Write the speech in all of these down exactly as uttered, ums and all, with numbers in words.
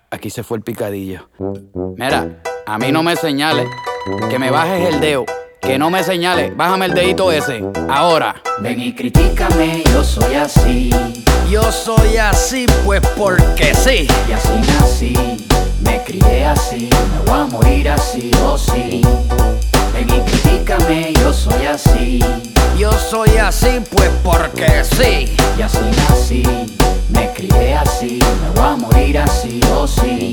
Aquí se fue el picadillo. Mira, a mí no me señales, que me bajes el dedo. Que no me señales, bájame el dedito ese, ahora. Ven y critícame, yo soy así. Yo soy así, pues porque sí. Y así nací, me crié así, me voy a morir así, oh sí. Ven y critícame, yo soy así. Yo soy así, pues porque sí. Y así nací, me crié así, me voy a morir así, oh sí.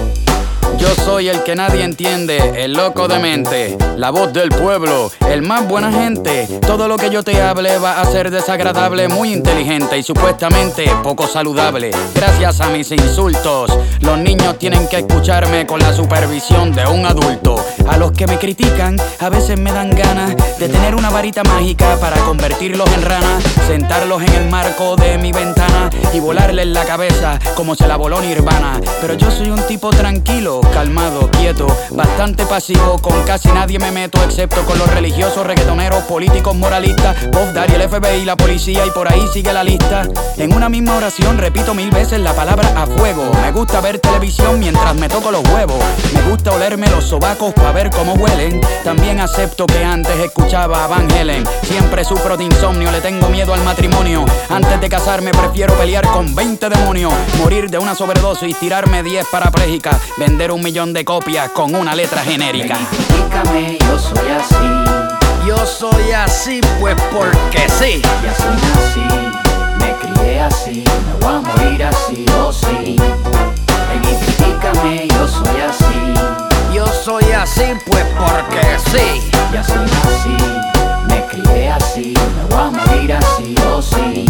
Yo soy el que nadie entiende, el loco de mente, la voz del pueblo, el más buena gente. Todo lo que yo te hable va a ser desagradable, muy inteligente y supuestamente poco saludable. Gracias a mis insultos, los niños tienen que escucharme con la supervisión de un adulto. A los que me critican, a veces me dan ganas de tener una varita mágica para convertirlos en ranas, sentarlos en el marco de mi ventana y volarles la cabeza como se la voló Nirvana. Pero yo soy un tipo tranquilo, calmado, quieto, bastante pasivo, con casi nadie me meto excepto con los religiosos, reggaetoneros, políticos, moralistas, Puff Daddy, el F B I, la policía y por ahí sigue la lista. En una misma oración repito mil veces la palabra a fuego. Me gusta ver televisión mientras me toco los huevos. Me gusta olerme los sobacos pa' ver cómo huelen. También acepto que antes escuchaba a Van Halen. Siempre sufro de insomnio, le tengo miedo al matrimonio. Antes de casarme prefiero pelear con veinte demonios, morir de una sobredosis, tirarme diez parapléjicas, vender un millón de copias con una letra genérica. Ven y critícame, yo soy así. Yo soy así, pues porque sí. Y así nací, me crié así, me voy a morir así, oh sí. Ven y critícame, yo soy así. Yo soy así, pues porque sí. Y así nací, me crié así, me voy a morir así, oh sí.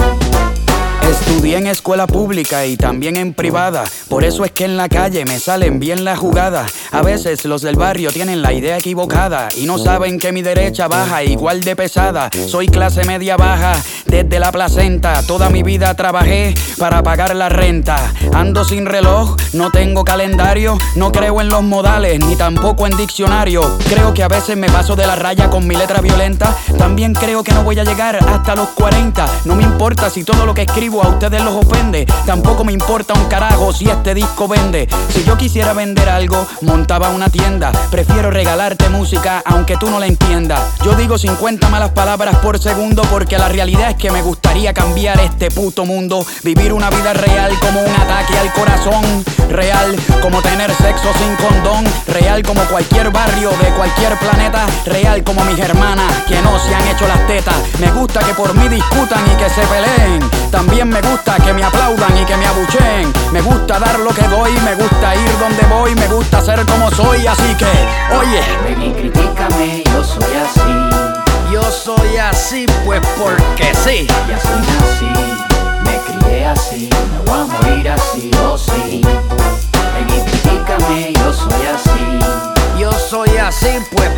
Estudié en escuela pública y también en privada. Por eso es que en la calle me salen bien las jugadas. A veces los del barrio tienen la idea equivocada y no saben que mi derecha baja igual de pesada. Soy clase media baja desde la placenta. Toda mi vida trabajé para pagar la renta. Ando sin reloj, no tengo calendario. No creo en los modales ni tampoco en diccionario. Creo que a veces me paso de la raya con mi letra violenta. También creo que no voy a llegar hasta los cuarenta. No me importa si todo lo que escribo a ustedes los ofende. Tampoco me importa un carajo si este disco vende. Si yo quisiera vender algo, montaba una tienda. Prefiero regalarte música aunque tú no la entiendas. Yo digo cincuenta malas palabras por segundo porque la realidad es que me gustaría cambiar este puto mundo. Vivir una vida real como un ataque al corazón. Real como tener sexo sin condón. Real como cualquier barrio de cualquier planeta. Real como mis hermanas que no se han hecho las tetas. Me gusta que por mí discutan y que se peleen. También me gusta que me aplaudan y que me abucheen. Me gusta dar lo que doy, me gusta ir donde voy, me gusta ser como soy, así que, oye. Ven y critícame, yo soy así. Yo soy así, pues porque sí. Y así nací, me crié así, me voy a morir así, oh sí. Ven y critícame, yo soy así. Yo soy así, pues